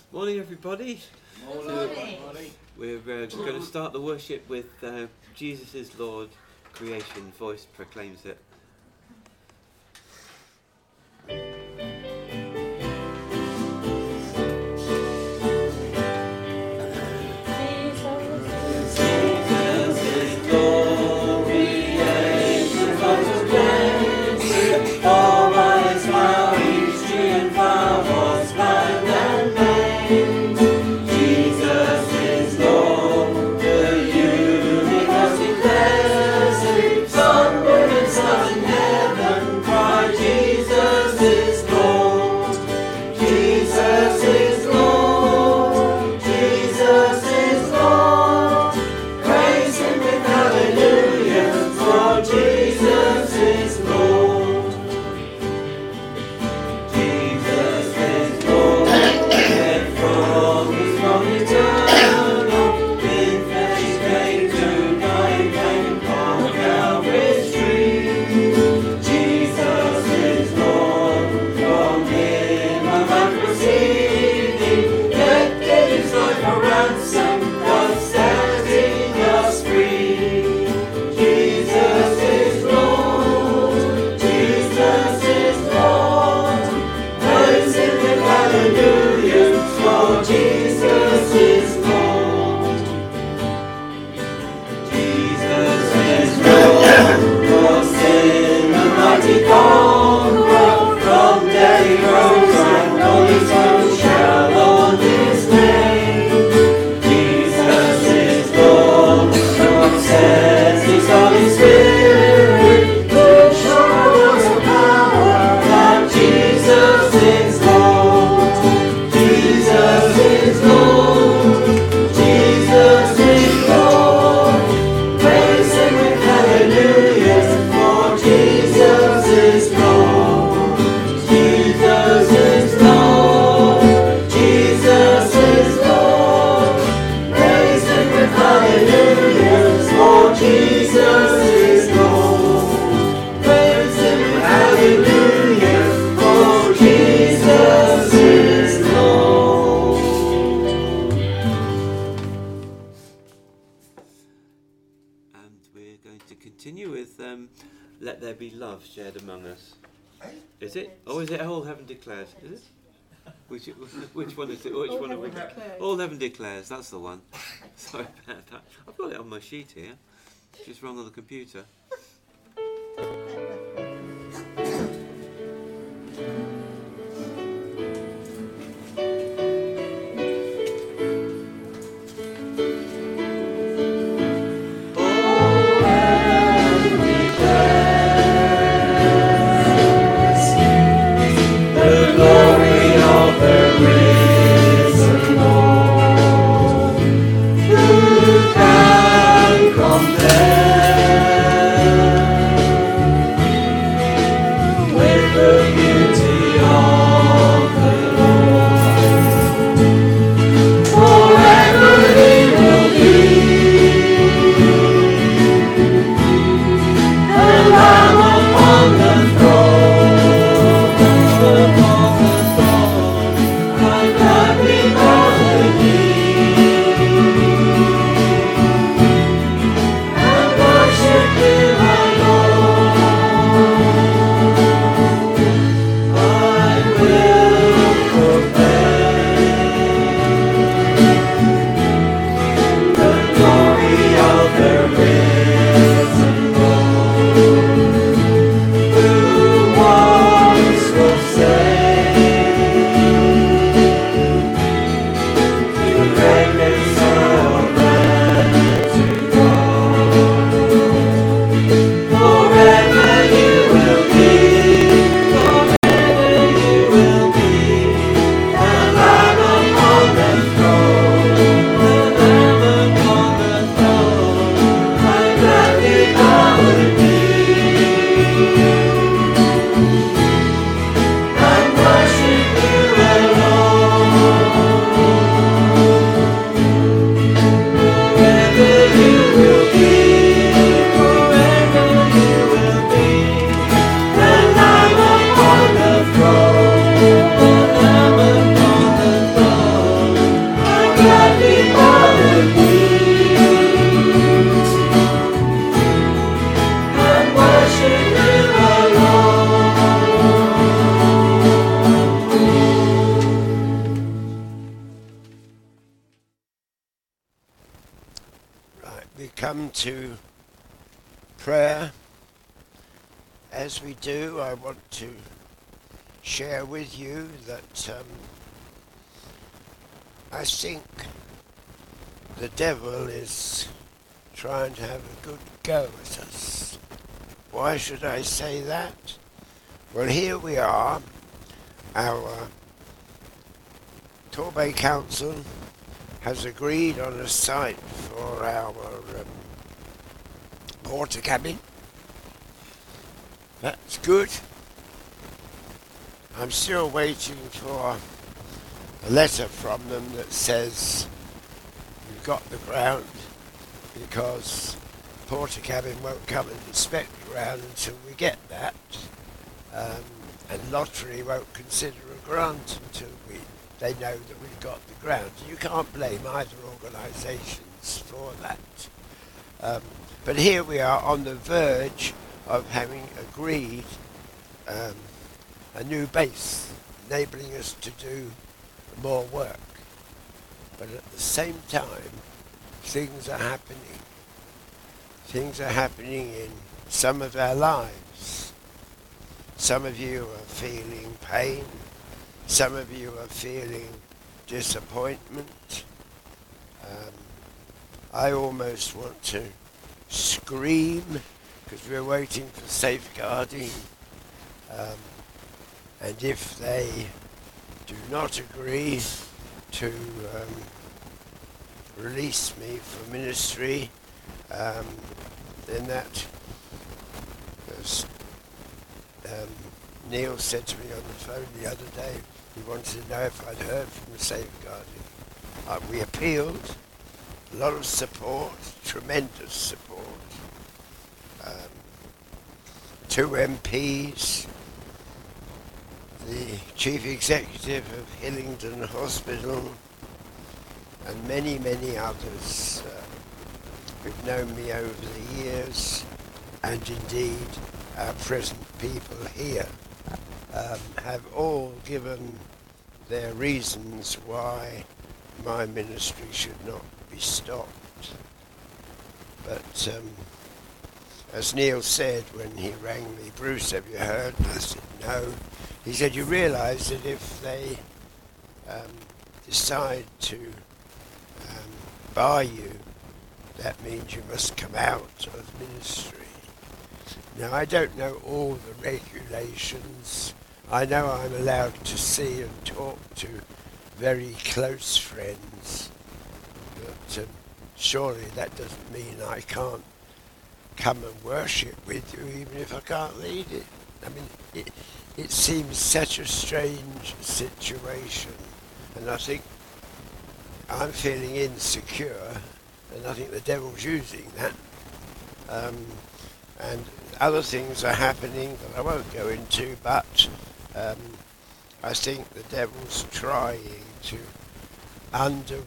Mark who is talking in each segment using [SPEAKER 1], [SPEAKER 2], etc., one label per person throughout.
[SPEAKER 1] Morning, everybody.
[SPEAKER 2] Morning.
[SPEAKER 1] We're going to start the worship with Jesus is Lord, creation, voice proclaims it. Let there be love shared among us. Is it? Or is it All Heaven Declares? Is it? Which one is it? Which one have we got? All Heaven Declares, that's the one. Sorry about that. I've got it on my sheet here. It's just wrong on the computer.
[SPEAKER 3] Compare
[SPEAKER 2] come to prayer. As we do, I want to share with you that I think the devil is trying to have a good go at us. Why should I say that? Well, here we are. Our Torbay Council has agreed on a site for our Portakabin. That's good. I'm still waiting for a letter from them that says you've got the ground, because Portakabin won't come and inspect the ground until we get that, and Lottery won't consider a grant until they know that we've got the ground. You can't blame either organisations for that. But here we are on the verge of having agreed a new base, enabling us to do more work. But at the same time, things are happening. Things are happening in some of our lives. Some of you are feeling pain. Some of you are feeling disappointment. I almost want to scream because we're waiting for safeguarding. And if they do not agree to release me from ministry, then that, as Neil said to me on the phone the other day, he wanted to know if I'd heard from the safeguarding. We appealed, a lot of support, tremendous support. 2 MPs, the chief executive of Hillingdon Hospital, and many, many others who've known me over the years, and indeed our present people here, have all given their reasons why my ministry should not be stopped. But as Neil said when he rang me, Bruce, have you heard? And I said, no. He said, you realise that if they decide to bar you, that means you must come out of ministry. Now, I don't know all the regulations. I know I'm allowed to see and talk to very close friends, but surely that doesn't mean I can't come and worship with you even if I can't lead it. I mean, it seems such a strange situation, and I think I'm feeling insecure, and I think the devil's using that. And other things are happening that I won't go into, but I think the devil's trying to alter,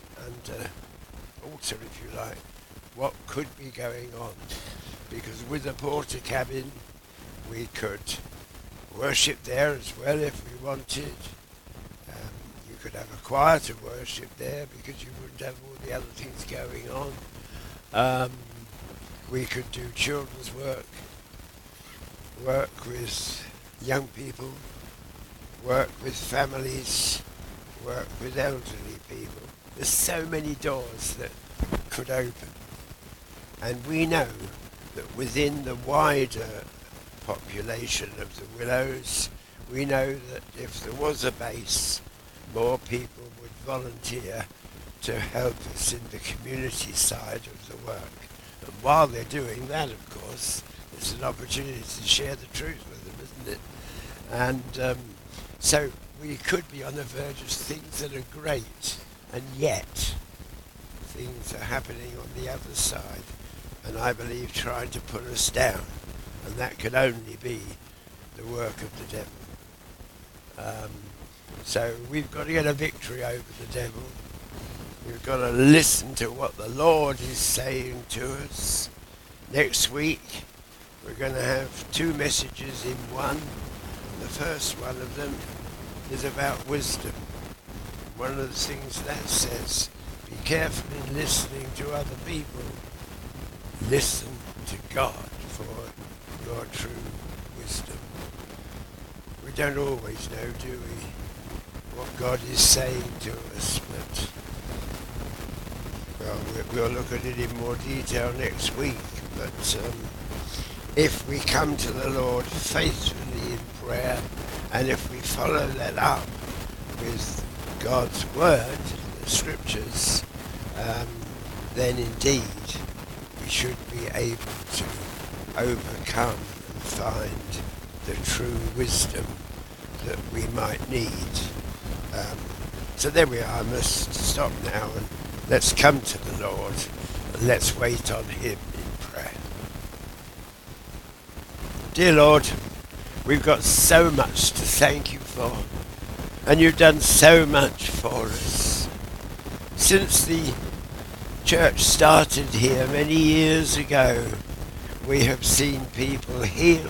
[SPEAKER 2] if you like, what could be going on. Because with the Portakabin, we could worship there as well if we wanted. You could have a choir to worship there because you wouldn't have all the other things going on. We could do children's work with young people, work with families, work with elderly people. There's so many doors that could open. And we know that within the wider population of the Willows, we know that if there was a base, more people would volunteer to help us in the community side of the work. And while they're doing that, of course, it's an opportunity to share the truth with them, isn't it? And so we could be on the verge of things that are great, and yet things are happening on the other side, and I believe trying to put us down, and that can only be the work of the devil. So we've got to get a victory over the devil. We've got to listen to what the Lord is saying to us. Next week we're going to have 2 messages in one. The first one of them is about wisdom. One of the things that says, be careful in listening to other people listen to God for your true wisdom. We don't always know, do we, what God is saying to us, but well, we'll look at it in more detail next week. But if we come to the Lord faithfully in prayer, and if we follow that up with God's word, the scriptures, then indeed we should be able to overcome and find the true wisdom that we might need. So there we are. I must stop now and let's come to the Lord and let's wait on him in prayer. Dear Lord, we've got so much to thank you for, and you've done so much for us. Since the church started here many years ago, we have seen people healed,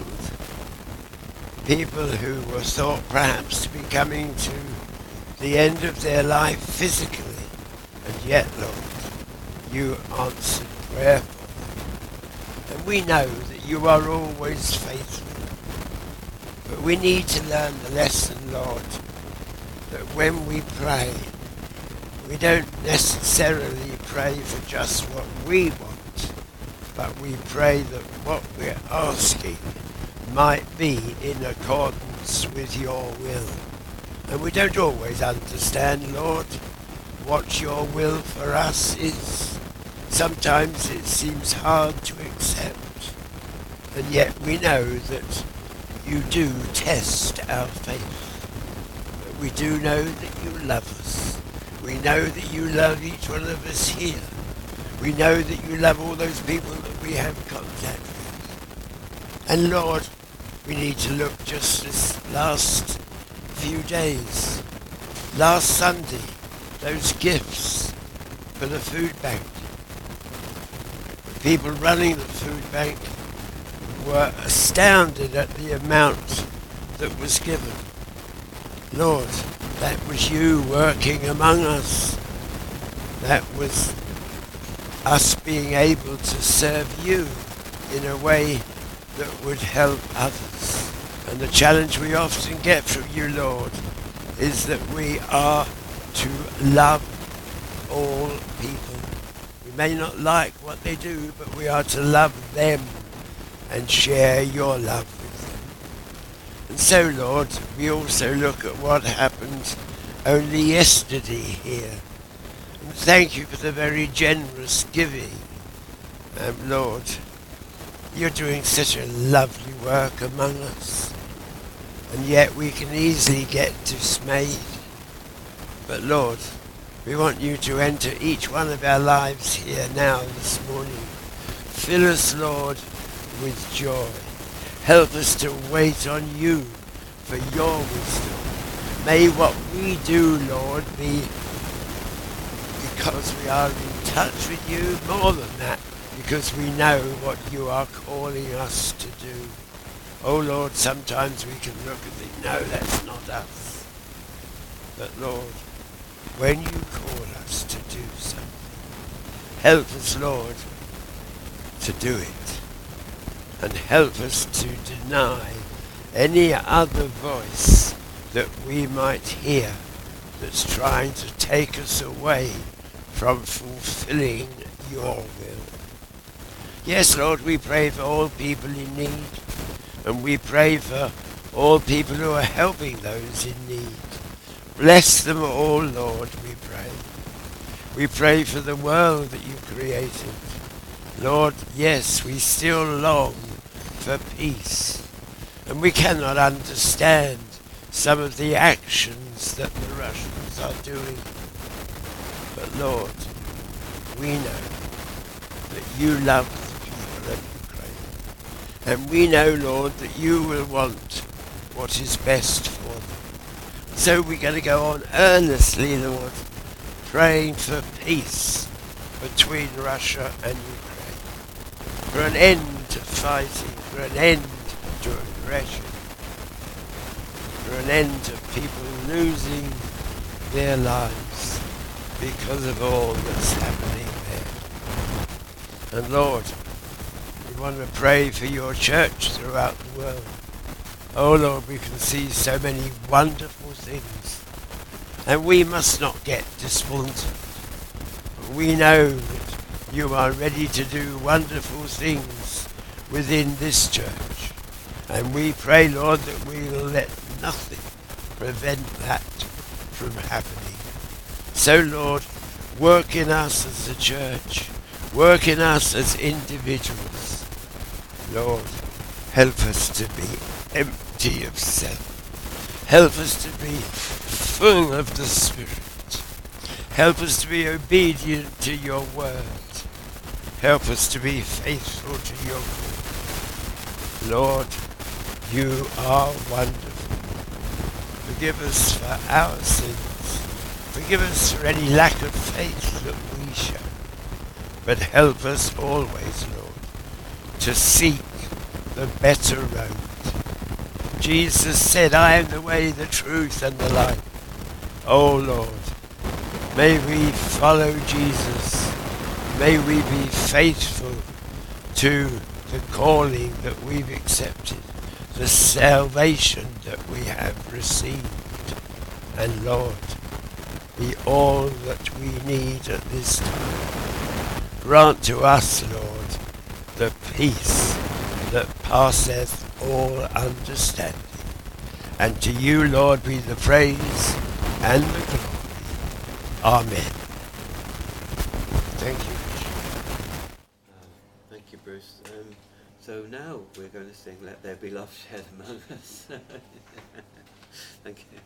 [SPEAKER 2] people who were thought perhaps to be coming to the end of their life physically, and yet, Lord, you answered prayer for them. And we know that you are always faithful, but we need to learn the lesson, Lord, that when we pray, we don't necessarily pray for just what we want, but we pray that what we're asking might be in accordance with your will. And we don't always understand, Lord, what your will for us is. Sometimes it seems hard to accept, and yet we know that you do test our faith. But we do know that you love us. We know that you love each one of us here. We know that you love all those people that we have contact with. And Lord, we need to look just this last few days. Last Sunday, those gifts for the food bank. The people running the food bank were astounded at the amount that was given. Lord, that was you working among us. That was us being able to serve you in a way that would help others. And the challenge we often get from you, Lord, is that we are to love all people. We may not like what they do, but we are to love them and share your love with them. And so, Lord, we also look at what happened only yesterday here. And thank you for the very generous giving. Lord, you're doing such a lovely work among us. And yet we can easily get dismayed. But Lord, we want you to enter each one of our lives here now this morning. Fill us, Lord, with joy. Help us to wait on you for your wisdom. May what we do, Lord, be because we are in touch with you, more than that, because we know what you are calling us to do. Oh Lord, sometimes we can look and think, no, that's not us. But Lord, when you call us to do something, help us, Lord, to do it. And help us to deny any other voice that we might hear that's trying to take us away from fulfilling your will. Yes, Lord, we pray for all people in need. And we pray for all people who are helping those in need. Bless them all, Lord, we pray. We pray for the world that you created. Lord, yes, we still long for peace. And we cannot understand some of the actions that the Russians are doing. But Lord, we know that you love the people of Ukraine. And we know, Lord, that you will want what is best for them. So we're going to go on earnestly, Lord, praying for peace between Russia and Ukraine. For an end to fighting, for an end to aggression, for an end to people losing their lives because of all that's happening there. And Lord, We want to pray for your church throughout the world. Oh Lord, we can see so many wonderful things, and we must not get despondent. We know that you are ready to do wonderful things within this church, and we pray, Lord, that we will let nothing prevent that from happening. So Lord, work in us as a church, work in us as individuals. Lord, help us to be empty of self. Help us to be full of the Spirit. Help us to be obedient to your word. Help us to be faithful to your call. Lord, you are wonderful. Forgive us for our sins. Forgive us for any lack of faith that we show. But help us always, Lord, to seek the better road. Jesus said, I am the way, the truth, and the life. Oh Lord, may we follow Jesus. May we be faithful to the calling that we've accepted, the salvation that we have received. And Lord, be all that we need at this time. Grant to us, Lord, the peace that passeth all understanding. And to you, Lord, be the praise and the glory. Amen. Thank you.
[SPEAKER 1] Thank you, Bruce. So now we're going to sing Let There Be Love Shared Among Us. Thank you.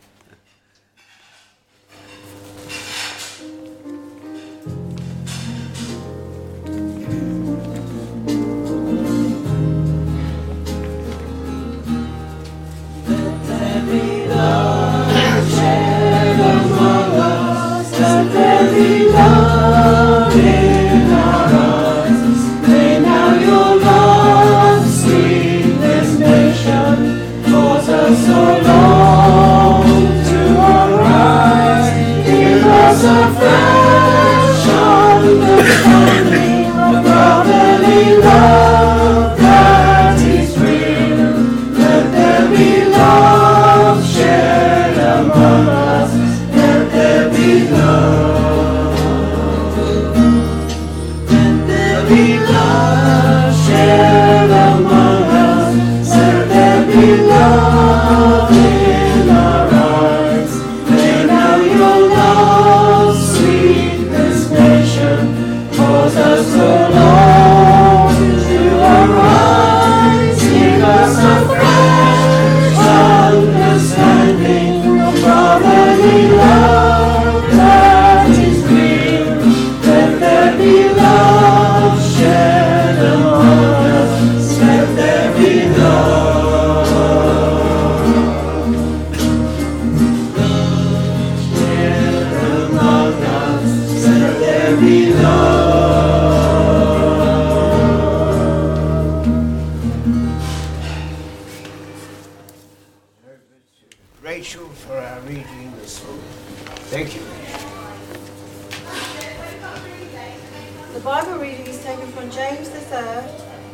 [SPEAKER 2] Rachel for our reading this morning. Thank you.
[SPEAKER 3] The Bible reading is taken from James the 3rd,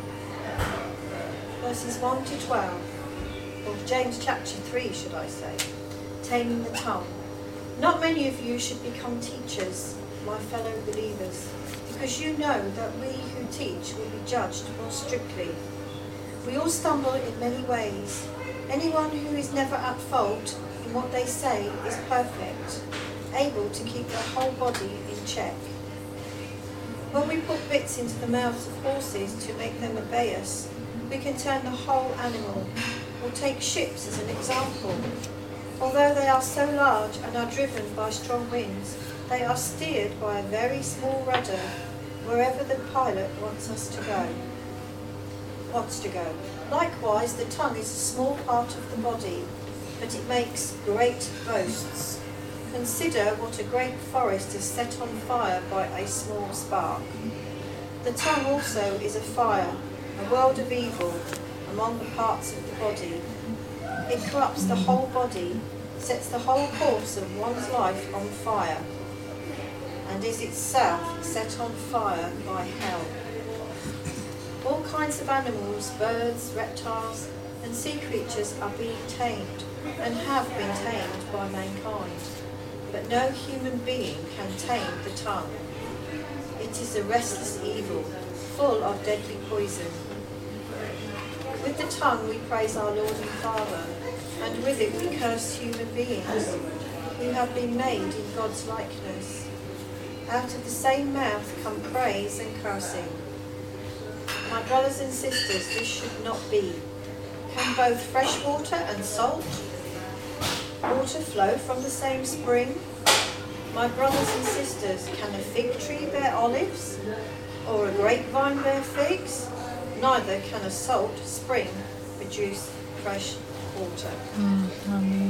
[SPEAKER 3] verses 1 to 12, or James chapter 3, should I say, taming the tongue. Not many of you should become teachers, my fellow believers, because you know that we who teach will be judged more strictly. We all stumble in many ways. Anyone who is never at fault in what they say is perfect, able to keep their whole body in check. When we put bits into the mouths of horses to make them obey us, we can turn the whole animal. Or take ships as an example. Although they are so large and are driven by strong winds, they are steered by a very small rudder wherever the pilot wants to go. Likewise, the tongue is a small part of the body, but it makes great boasts. Consider what a great forest is set on fire by a small spark. The tongue also is a fire, a world of evil among the parts of the body. It corrupts the whole body, sets the whole course of one's life on fire, and is itself set on fire by hell. All kinds of animals, birds, reptiles, and sea creatures are being tamed and have been tamed by mankind. But no human being can tame the tongue. It is a restless evil, full of deadly poison. With the tongue we praise our Lord and Father, and with it we curse human beings who have been made in God's likeness. Out of the same mouth come praise and cursing. My brothers and sisters, this should not be. Can both fresh water and salt water flow from the same spring? My brothers and sisters, can a fig tree bear olives, or a grapevine bear figs? Neither can a salt spring produce fresh water.
[SPEAKER 4] Amen.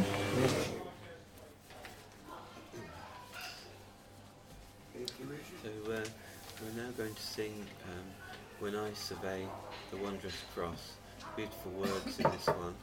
[SPEAKER 1] So we're now going to sing When I Survey the Wondrous Cross. Beautiful words in this one.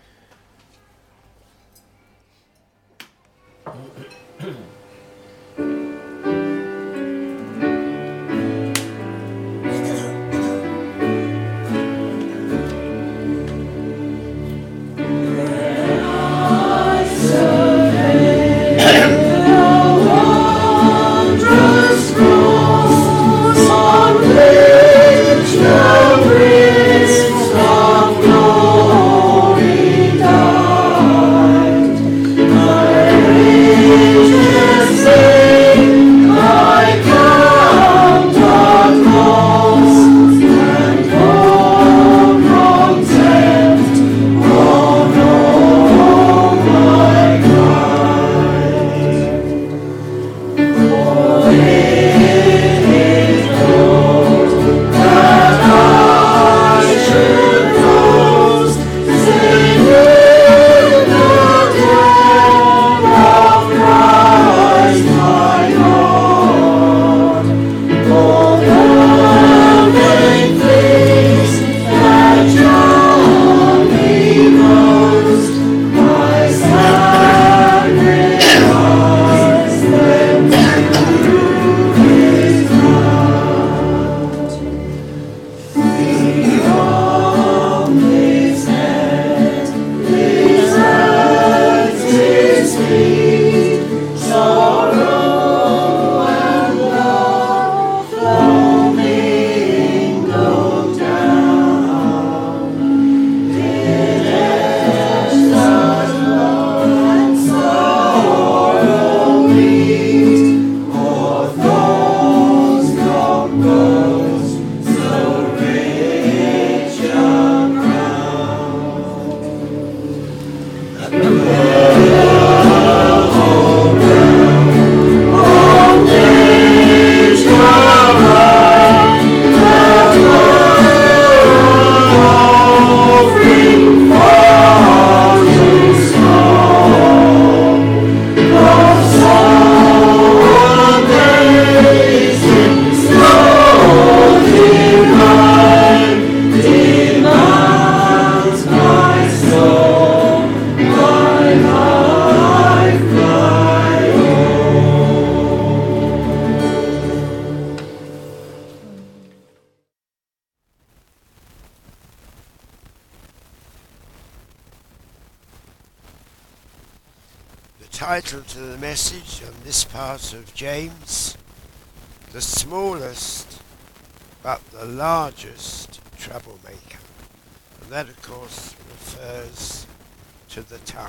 [SPEAKER 2] Title to the message on this part of James: the smallest but the largest troublemaker. And that of course refers to the tongue.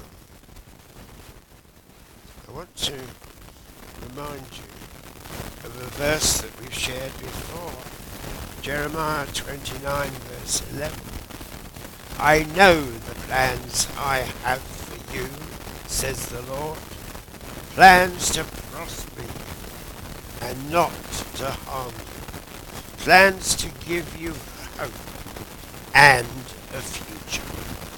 [SPEAKER 2] I want to remind you of a verse that we've shared before, Jeremiah 29 verse 11. I know the plans I have for you, says the Lord, plans to prosper you and not to harm you, plans to give you hope and a future.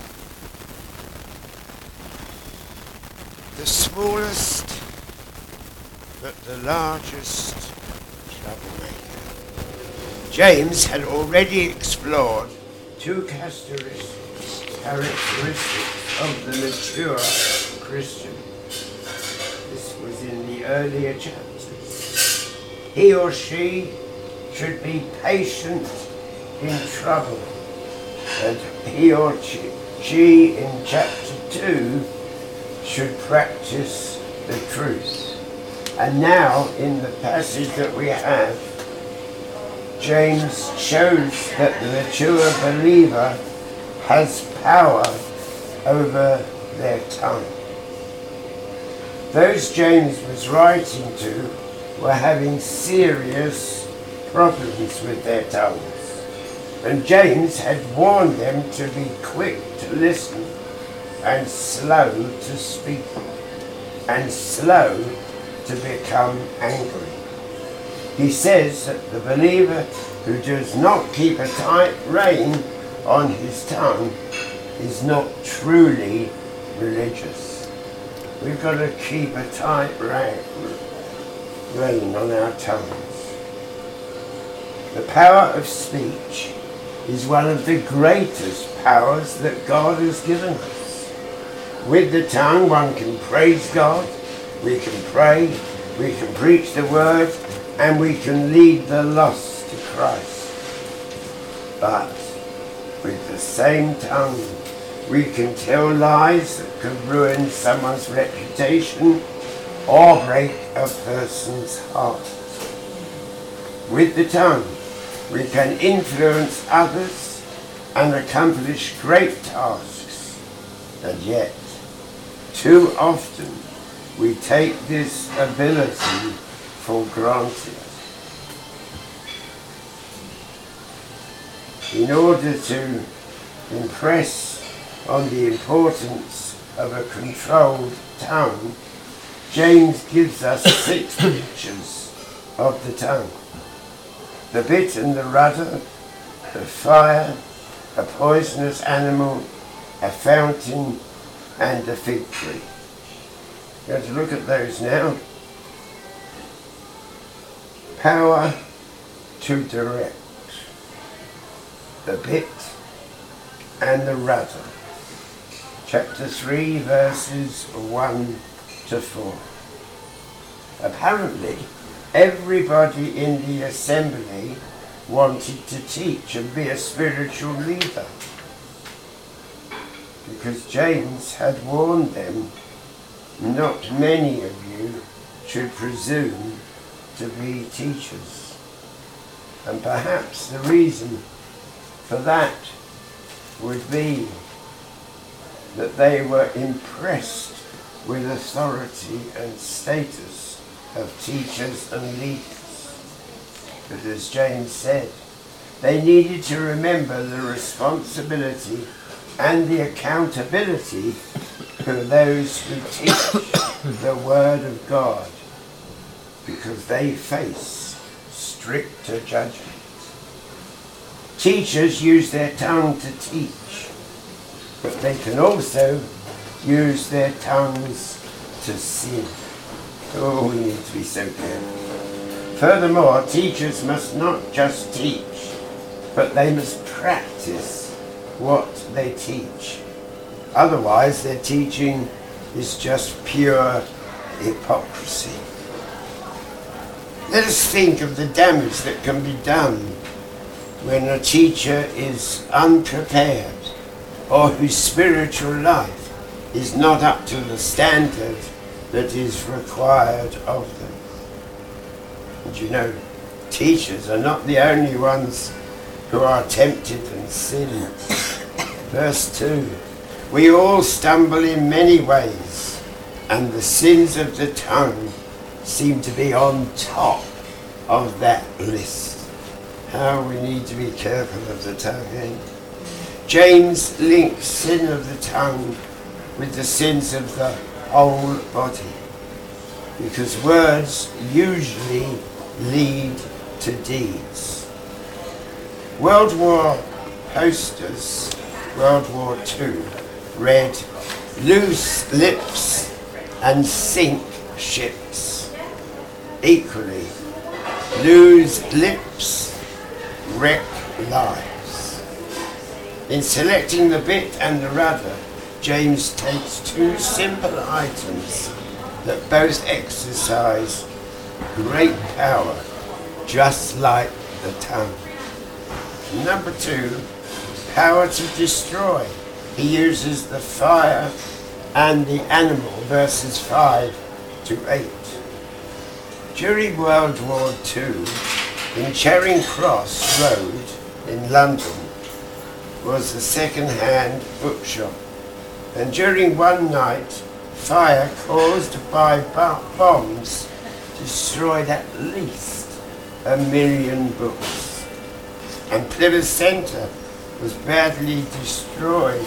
[SPEAKER 2] The smallest but the largest troublemaker. James had already explored two characteristics of the mature Christian. This was in the earlier chapters. He or she should be patient in trouble, that he or she in chapter 2 should practice the truth. And now, in the passage that we have, James shows that the mature believer has power over their tongue. Those James was writing to were having serious problems with their tongues. And James had warned them to be quick to listen and slow to speak and slow to become angry. He says that the believer who does not keep a tight rein on his tongue is not truly religious. We've got to keep a tight rein on our tongues. The power of speech is one of the greatest powers that God has given us. With the tongue, one can praise God, we can pray, we can preach the word, and we can lead the lost to Christ. But with the same tongue, we can tell lies that could ruin someone's reputation or break a person's heart. With the tongue, we can influence others and accomplish great tasks. And yet, too often, we take this ability for granted. In order to impress on the importance of a controlled tongue, James gives us 6 pictures of the tongue: the bit and the rudder, the fire, a poisonous animal, a fountain, and a fig tree. We're going to look at those now. Power to direct, the bit and the rudder. Chapter 3, verses 1 to 4. Apparently, everybody in the assembly wanted to teach and be a spiritual leader, because James had warned them, not many of you should presume to be teachers. And perhaps the reason for that would be that they were impressed with authority and status of teachers and leaders. But as James said, they needed to remember the responsibility and the accountability for those who teach the Word of God, because they face stricter judgment. Teachers use their tongue to teach, but they can also use their tongues to sin. Oh, we need to be so careful. Furthermore, teachers must not just teach, but they must practice what they teach. Otherwise, their teaching is just pure hypocrisy. Let us think of the damage that can be done when a teacher is unprepared or whose spiritual life is not up to the standard that is required of them. And you know, teachers are not the only ones who are tempted and sin. Verse 2, we all stumble in many ways, and the sins of the tongue seem to be on top of that list. How we need to be careful of the tongue, eh? James links sin of the tongue with the sins of the whole body, because words usually lead to deeds. World War posters, World War II, read, "Loose lips and sink ships." Equally, loose lips wreck lives. In selecting the bit and the rudder, James takes 2 simple items that both exercise great power, just like the tongue. Number 2, power to destroy. He uses the fire and the animal, verses 5 to 8. During World War II, in Charing Cross Road in London was a second-hand bookshop, and during one night, fire caused by bombs destroyed at least 1 million books, and Plymouth Centre was badly destroyed.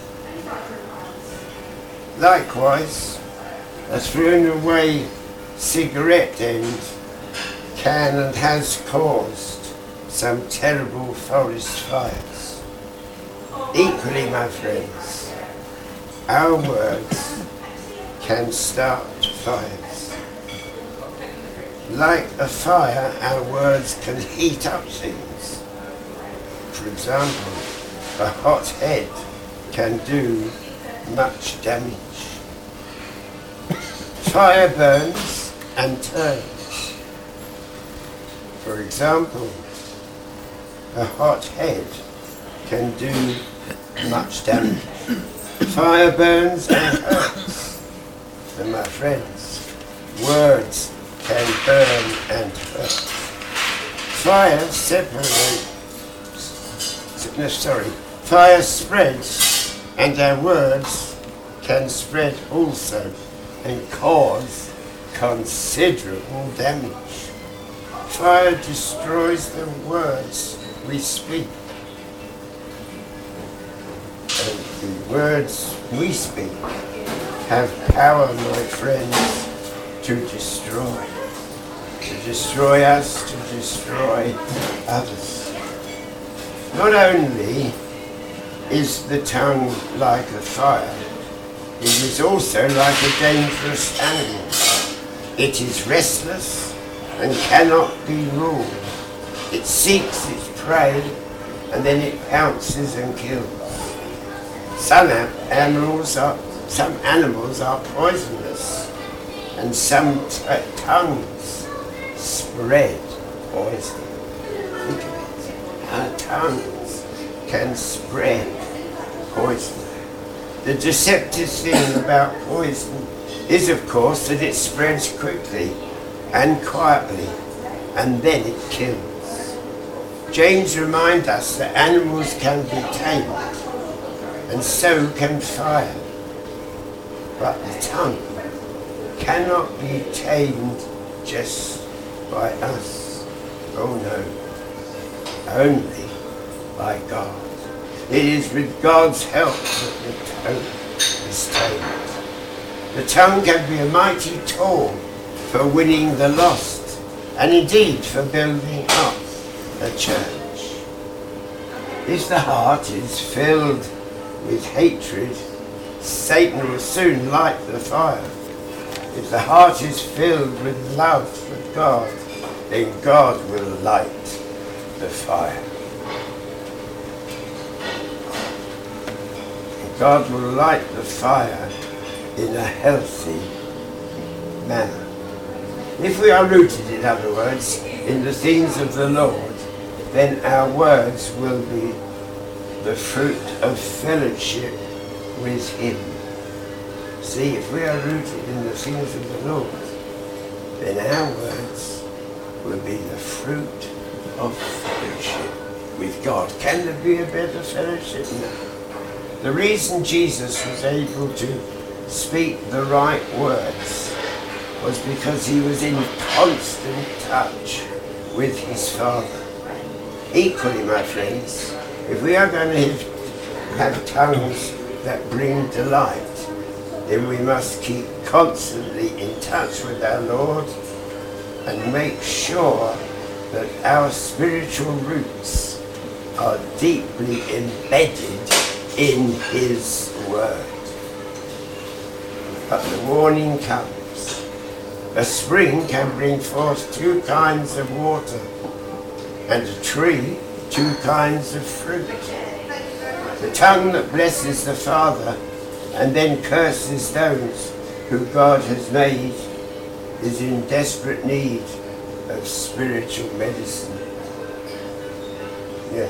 [SPEAKER 2] Likewise, a thrown away cigarette end can and has caused some terrible forest fires. Equally, my friends, our words can start fires. Like a fire, our words can heat up things. For example, a hot head can do much damage. Fire burns and turns. For example, a hot head can do much damage. Fire burns and hurts. And my friends, words can burn and hurt. Fire fire spreads, and our words can spread also and cause considerable damage. Fire destroys the words we speak. And the words we speak have power, my friends, to destroy. To destroy us, to destroy others. Not only is the tongue like a fire, it is also like a dangerous animal. It is restless and cannot be ruled. It seeks its prey and then it pounces and kills. Some animals are poisonous, and some tongues spread poison. Think of it. Our tongues can spread poison. The deceptive thing about poison is, of course, that it spreads quickly and quietly, and then it kills. James reminds us that animals can be tamed, and so can fire. But the tongue cannot be tamed just by us. Oh no, only by God. It is with God's help that the tongue is tamed. The tongue can be a mighty tool for winning the lost, and indeed for building up a church. If the heart is filled with hatred, Satan will soon light the fire. If the heart is filled with love for God, then God will light the fire. God will light the fire in a healthy manner. If we are rooted, in other words, in the things of the Lord, then our words will be the fruit of fellowship with Him. See, if we are rooted in the things of the Lord, then our words will be the fruit of fellowship with God. Can there be a better fellowship? No. The reason Jesus was able to speak the right words was because he was in constant touch with his Father. Equally, my friends, if we are going to have tongues that bring delight, then we must keep constantly in touch with our Lord and make sure that our spiritual roots are deeply embedded in His Word. But the warning comes. A spring can bring forth 2 kinds of water, and a tree 2 kinds of fruit. The tongue that blesses the Father and then curses those who God has made is in desperate need of spiritual medicine. Yeah.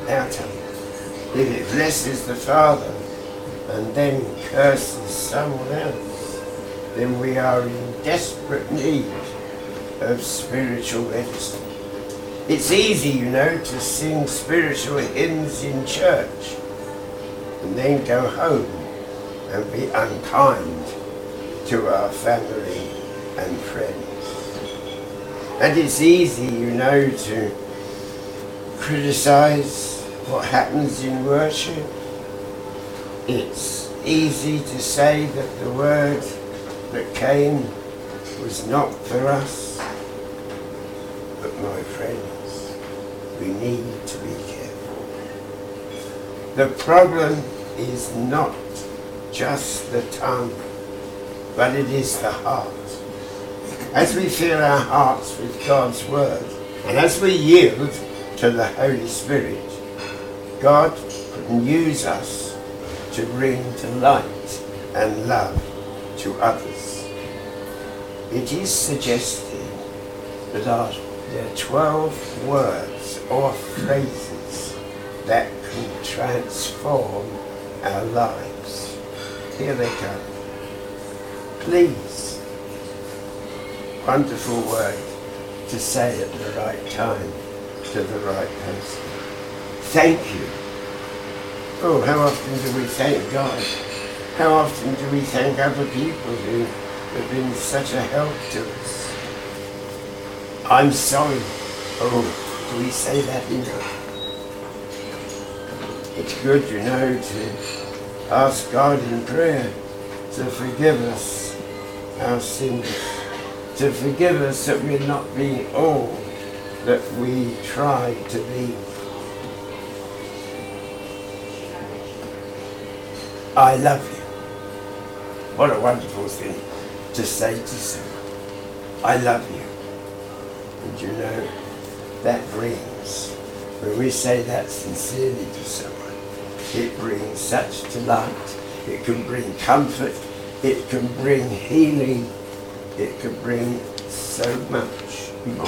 [SPEAKER 2] our tongue. If it blesses the Father and then curses someone else, then we are in desperate need of spiritual medicine. It's easy, you know, to sing spiritual hymns in church and then go home and be unkind to our family and friends. And it's easy, you know, to criticize what happens in worship. It's easy to say that the word that came was not for us. But my friends, we need to be careful. The problem is not just the tongue, but it is the heart. As we fill our hearts with God's word, and as we yield to the Holy Spirit, God can use us to bring to light and love to others. It is suggested that there are 12 words or phrases that can transform our lives. Here they come. Please. Wonderful word to say at the right time to the right person. Thank you. Oh, how often do we thank God? How often do we thank other people who have been such a help to us? I'm sorry. Oh, do we say that enough? It's good, you know, to ask God in prayer to forgive us our sins, to forgive us that we're not being all that we try to be. I love you. What a wonderful thing to say to someone. I love you. And you know, that brings, when we say that sincerely to someone, it brings such delight. It can bring comfort. It can bring healing. It can bring so much more.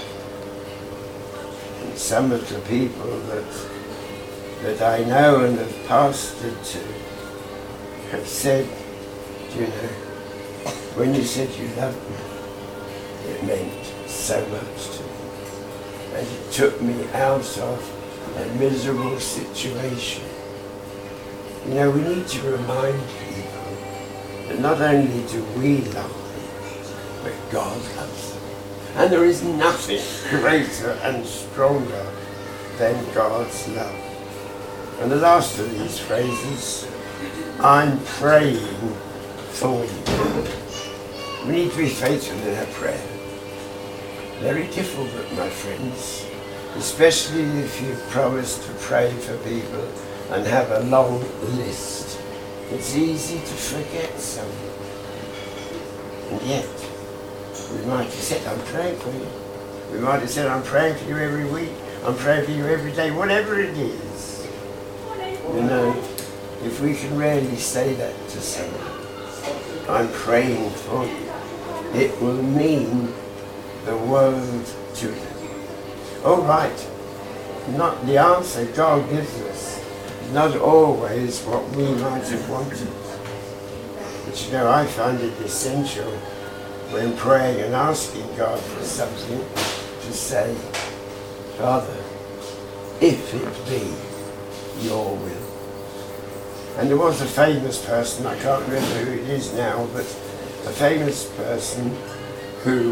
[SPEAKER 2] And some of the people that I know and have pastored to have said, you know, when you said you loved me, it meant so much to me. And it took me out of a miserable situation. You know, we need to remind people that not only do we love them, but God loves them. And there is nothing greater and stronger than God's love. And the last of these phrases, I'm praying for you. We need to be faithful in our prayer. Very difficult, my friends, especially if you've promised to pray for people and have a long list. It's easy to forget someone. And yet, we might have said, I'm praying for you. We might have said, I'm praying for you every week. I'm praying for you every day, whatever it is. You know, if we can really say that to someone, I'm praying for you, it will mean the world to them. All right, not the answer God gives us, not always what we might have wanted. But you know, I find it essential when praying and asking God for something to say, Father, if it be your will. And there was a famous person, I can't remember who it is now, but a famous person who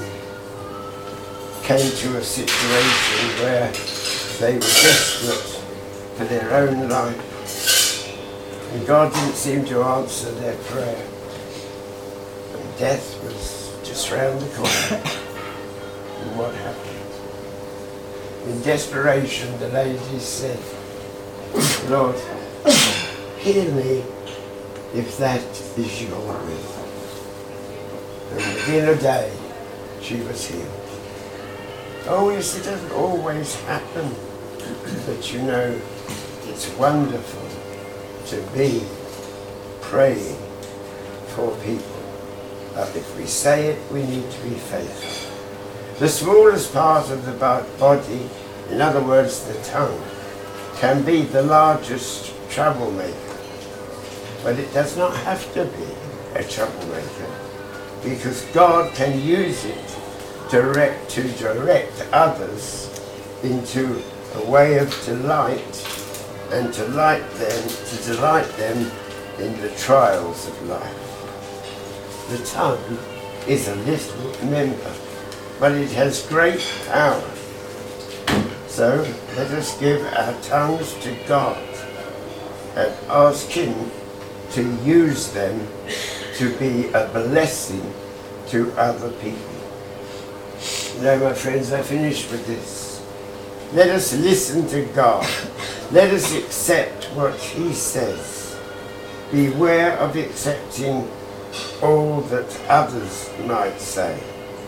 [SPEAKER 2] came to a situation where they were desperate for their own life. And God didn't seem to answer their prayer. And death was just round the corner. And what happened? In desperation, the lady said, Lord, heal me if that is your will. And within a day, she was healed. Oh yes, it doesn't always happen, but you know, it's wonderful to be praying for people. But if we say it, we need to be faithful. The smallest part of the body, in other words, the tongue, can be the largest troublemaker, but it does not have to be a troublemaker, because God can use it to direct others into a way of delight, and to delight them in the trials of life. The tongue is a little member, but it has great power. So let us give our tongues to God and ask Him to use them to be a blessing to other people. Now, my friends, I finish with this. Let us listen to God. Let us accept what He says. Beware of accepting all that others might say,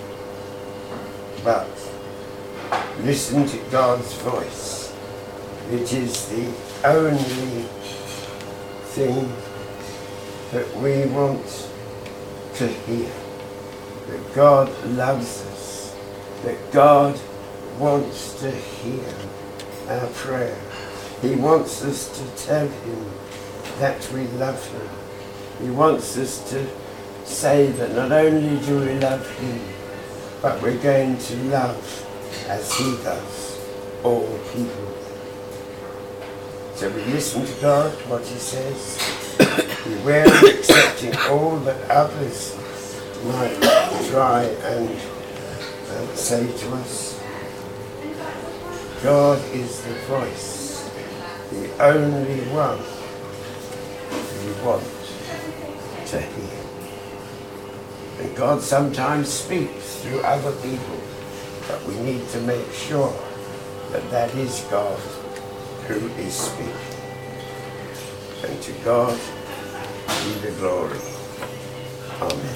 [SPEAKER 2] but listen to God's voice. It is the only thing that we want to hear. That God loves us. That God wants to hear our prayer. He wants us to tell Him that we love Him. He wants us to say that not only do we love Him, but we're going to love as He does all people. So we listen to God, what He says. Beware of accepting all that others might try and say to us. God is the voice, the only one we want to hear. And God sometimes speaks through other people, but we need to make sure that that is God who is speaking. And to God be the glory. Amen.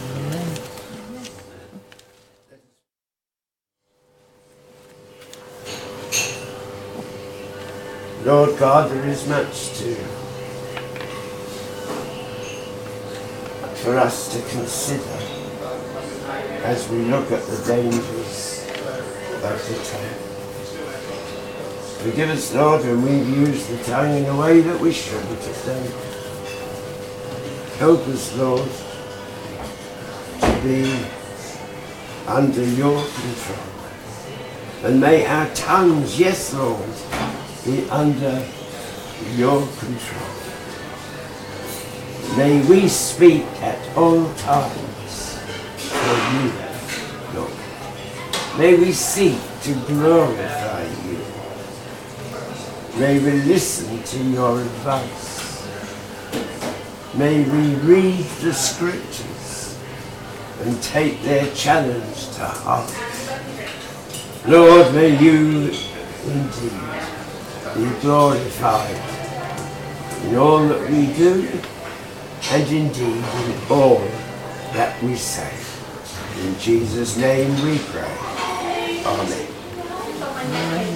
[SPEAKER 2] Lord God, there is much for us to consider as we look at the dangers of the tongue. Forgive us, Lord, when we've used the tongue in a way that we shouldn't have done. Help us, Lord, to be under your control. And may our tongues, yes, Lord, be under your control. May we speak at all times for you, Lord. May we seek to glorify you. May we listen to your advice. May we read the scriptures and take their challenge to heart. Lord, may you indeed be glorified in all that we do, and indeed in all that we say. In Jesus' name we pray. Amen. Amen.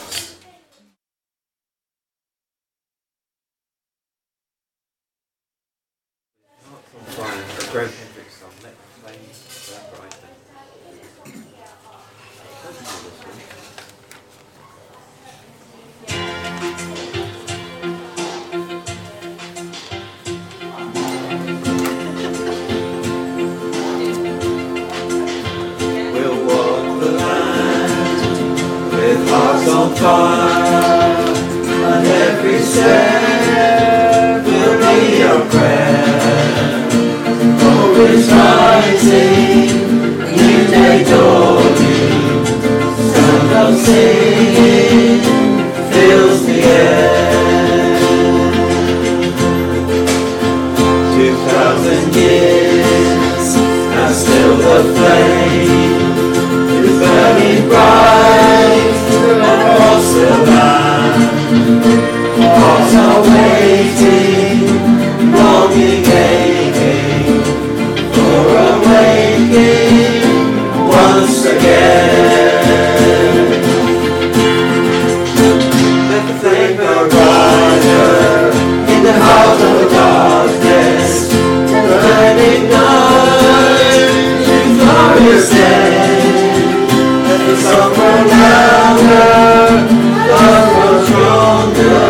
[SPEAKER 1] Hearts on fire, and every step will be your prayer. Always rising, new day dawning, sound of singing fills the air. 2,000 years, and still the flame is burning bright across the land. Hearts are waiting, longing, aching for awakening once again. Let the flame burn brighter in the heart of the darkness, burning night to glorious day. Let the sun burn louder, love grows stronger.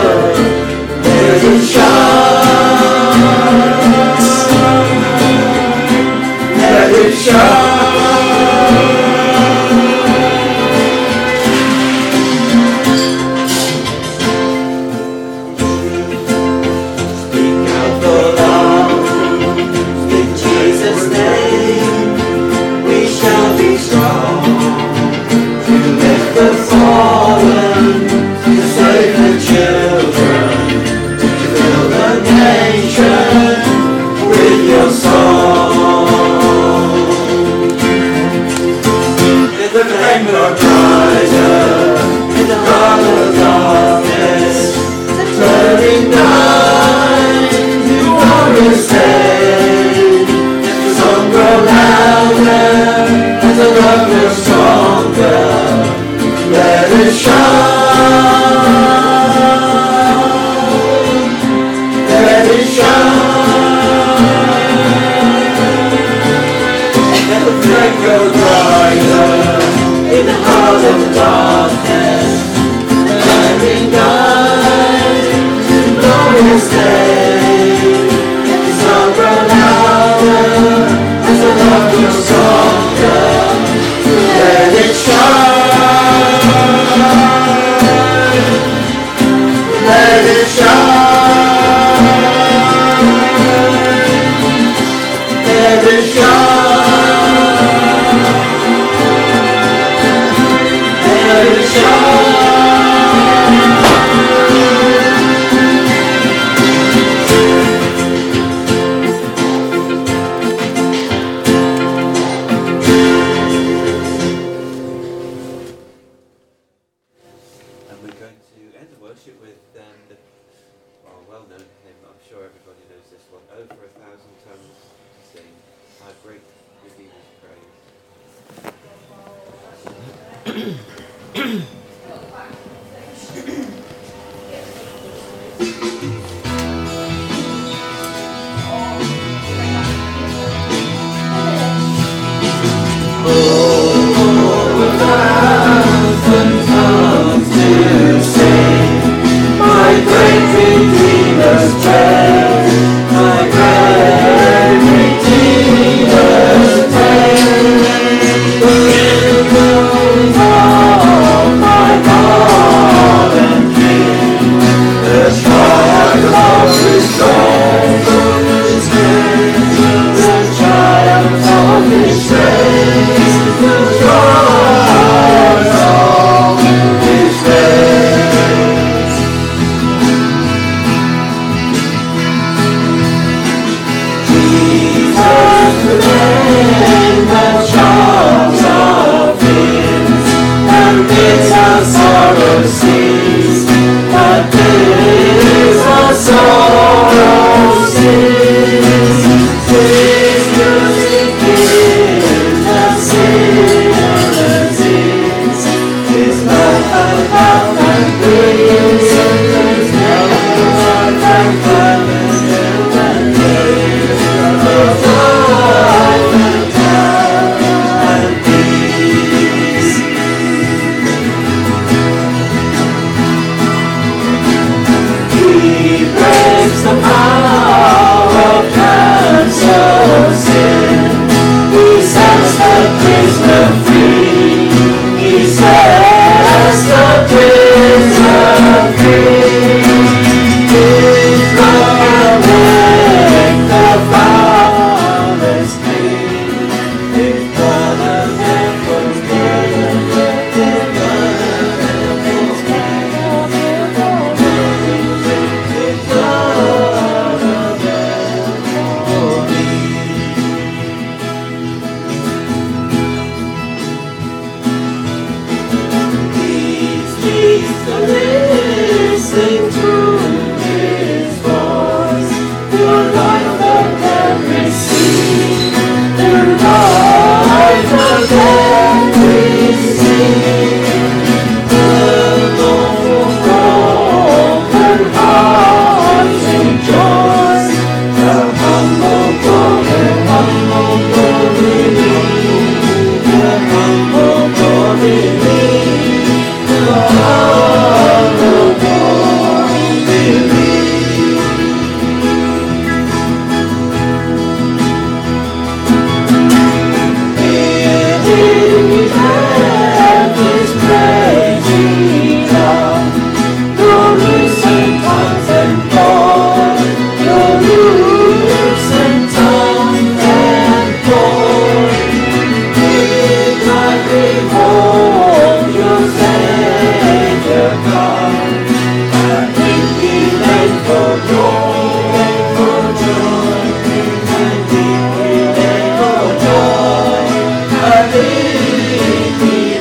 [SPEAKER 4] Lead me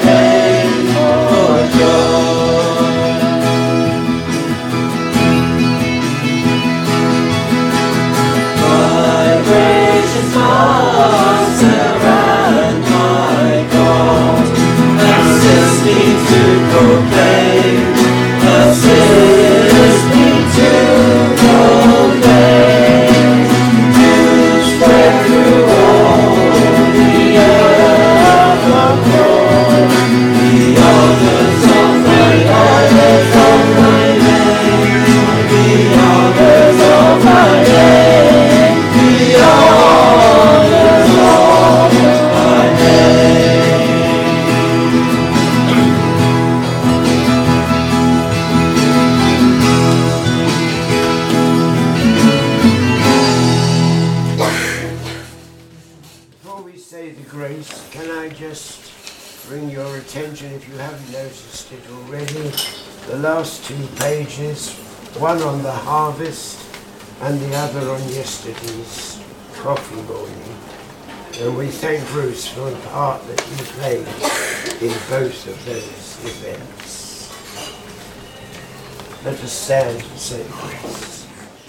[SPEAKER 2] drawing your attention, if you haven't noticed it already, the last 2 pages, one on the harvest and the other on yesterday's coffee morning. And we thank Bruce for the part that he played in both of those events. Let us stand and say grace.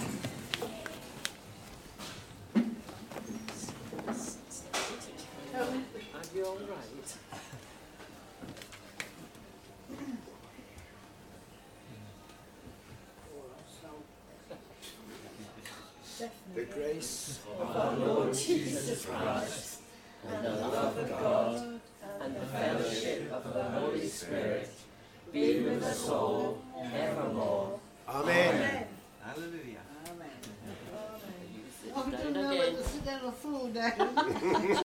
[SPEAKER 2] The grace
[SPEAKER 4] of our Lord Jesus Christ, and the love of God, and the fellowship of the Holy Spirit be with us all evermore.
[SPEAKER 2] Amen.
[SPEAKER 1] Hallelujah.
[SPEAKER 5] I don't know where to sit down the floor now.